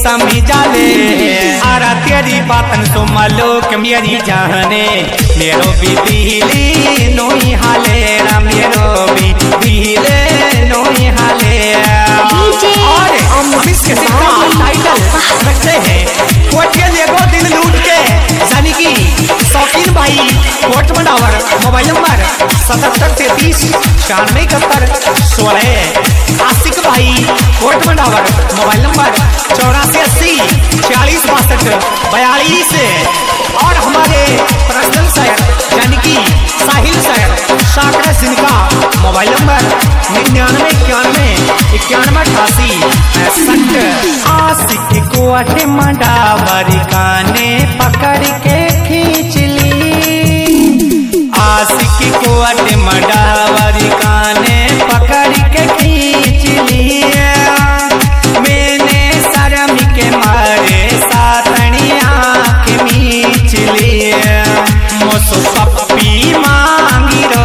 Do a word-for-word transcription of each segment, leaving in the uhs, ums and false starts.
समझा ले। आरा तेरी बातन तो मालूक मेरी जाने मेरो भी दिली नोई हाले रा मेरो भी दिले नोई हाले। और हम इसके टाइटल रखते हैं कोटिया देखो दिल लूट के यानी कि शौकीन भाई कोट मंडावर मोबाइल नंबर सतहत्तर तैतीस छियानवे इकहत्तर सोलह। आशिक भाई कोट मंडावर मोबाइल नंबर चौरासी अस्सी छियालीस बासठ बयालीस। और हमारे पर्सनल शायर यानी कि साहिल शायर शाकर सिंह का मोबाइल नंबर निन्यानवे इक्यानवे इक्यानवे अठासी पैंसठ। आशिक को अटे मंडावर काने पकड़ के खींच ली। आशिक को अटे मंडावर काने पकड़ के खींच लिया। मैंने शर्म के मारे सातनी आँख मीच लिया। मोसो पप्पी मांगी रो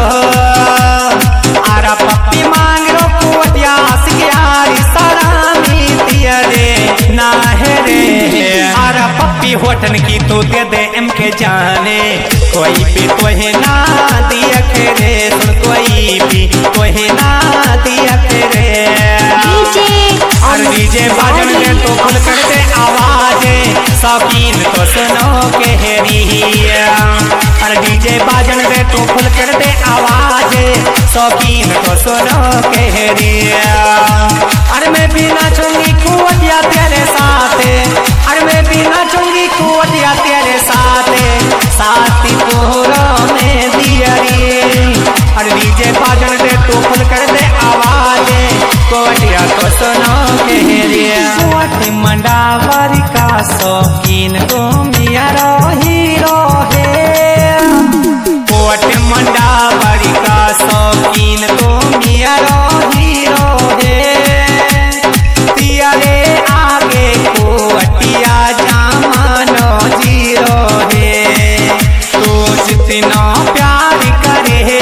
आरा पप्पी मांग रो कोटिया आशिक यारी सलामी दिया रे ना है रे। आरा पप्पी होठन की तो दे दे एम के जाने कोई भी तोहे ना दिया रे। सुन कोई भी तोहे ना दिया रे। और डीजे बाजन दे तो फुल कर दे आवाज शौकीन तो सुनो के हेरिया। और डीजे बाजन दे तो फुल कर दे आवाज शौकीन तो सुनो के हेरिया। और मैं भी नाचूंगी कुवतिया तेरे साथ। और मैं भी नाचूंगी कुवतिया तेरे साथ साथी पोहरों में दिया रे। और डीजे बाजन दे तो फुल कर दे आवाज कोटिया तो सुनो के हेरिया। कोट मंडावर का शौकीन तो मेरा हीरो है। कोट मंडावर का शौकीन तो मेरा हीरो है। तेरे आगे कोटिया जामानो जीरो है। तो जितना प्यार करे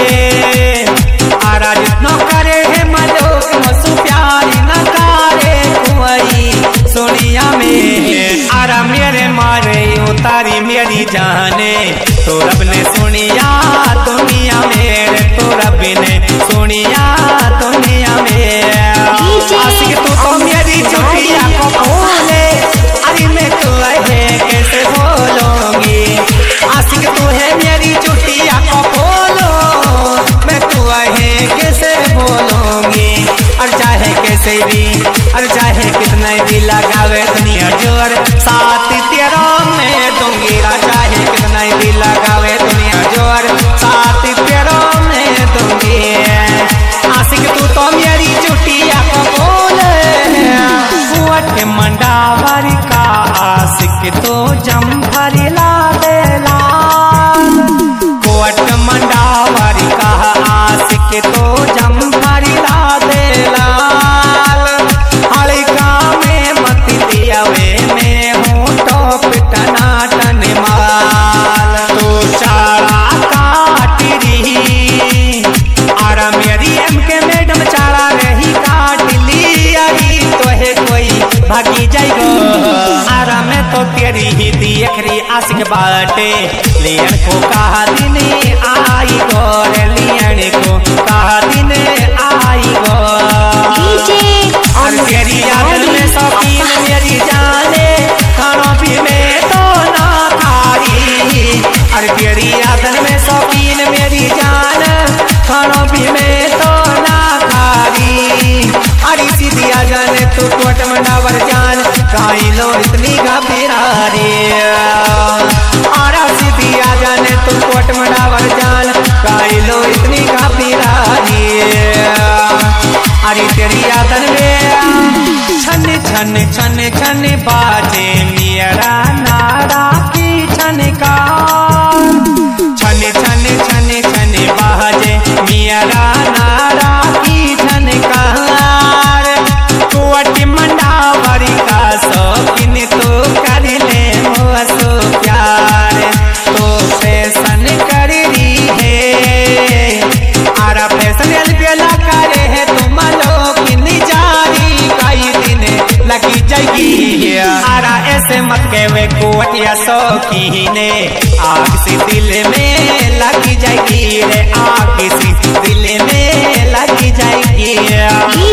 आरा जितना करे है मलोक मसु प्यार न करे कुंवरी सोनिया में। आरा मेरे मारे उतारी मेरी जाने तो रब ने सुनिया दुनिया मेरे तो रब ने सुनिया दुनिया में। आशिक तू तो मेरी चुटिया को बोले अरे मैं तो है कैसे बोलूंगी। आशिक तू है मेरी चुटिया को बोलो मैं तू है कैसे बोलूंगी। और चाहे कैसे भी और चाहे कितना भी लगावे दुनिया जोर साथ तेरा मैं दूंगी। चाहे कितना भी लगावे दुनिया जोर साथ तेरा मैं दूंगी। आशिक तू तो मेरी चुटिया को बोले। कोट मंडावर का आशिक तो जम्भर ला देला। कोट मंडावर का आशिक तो जम्भर ला देला। हल्का में मत दिया वे मैं हूँ टॉप टनाटन माल। तो चारा काट रही आरा मेरी एम के मैडम चारा रही काट ली। अरे तो है कोई भागी जाएगो। आरा में तो तेरी ही देख रही आशिक बाटे। लियन को कहा दिन आई गो रे लियन को कहा दिन आई गो। और तेरी याद में शौकीन मेरी जाने खाना भी में तो ना खारी। और तेरी याद में शौकीन मेरी जान खाना भी में तो ना खारी। अरे सीधिया जाने तू कोट मंडावर जान काई लो इतनी घबरा रे। और सीधिया जाने तू कोट मंडावर जान काई लो इतनी घबरा रे। अरे तेरी यादन में छन छन छन छन बाजे मेरा नारा की छनका। छन छन छन छन बाजे मेरा नारा की छनकार। कोट मंडावर का शौकीन तो कर ले मोसो प्यार। तो फैशन कर रही है आरा फैशन बेला करे है तुम लोग जारी कई दिन लगी जाएगी। से मत कहवे कोटिया शौकीने, आग सी दिल में लग जाएगी रे, आग सी दिल में लग जाएगी।